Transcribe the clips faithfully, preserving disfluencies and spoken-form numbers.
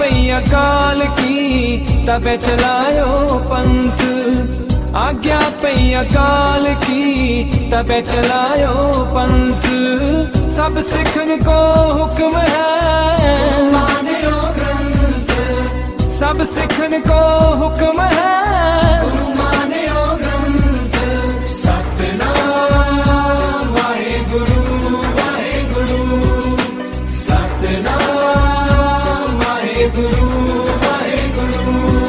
पई अकाल की तबे चलायो पंथ, आज्ञा पई अकाल की तबे चलायो पंथ। सब सिखन को हुक्म है, सब सिखन को हुक्म है, सतनाम वाहेगुरु वाहेगुरु, सतनाम वाहेगुरु वाहेगुरु।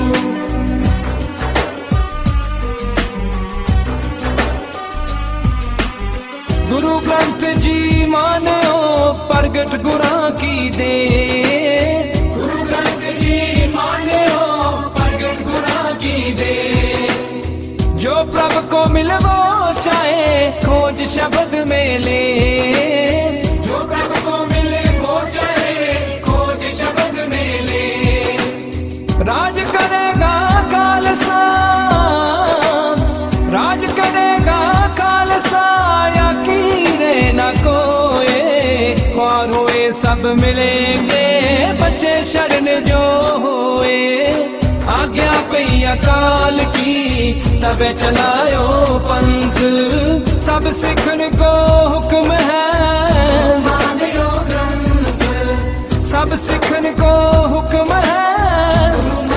गुरु ग्रंथ जी मानो प्रगट गुरां की दे, गुरु ग्रंथ जी मानो प्रगट गुरां की दे। जो प्रभु को मिलवो चाहे खोज शब्द में ले, जो प्रभु को मिले वो चाहे खोज शब्द में ले। राज करेगा खालसा, राज करेगा खालसा, यकीन न कोई ख्वार हुए सब मिलेंगे, बच्चे शरण जो होए। आज्ञा पई अकाल की तबे चलायो पंथ, सब सिखन को हुक्म है, सब सिखन को हुक्म है।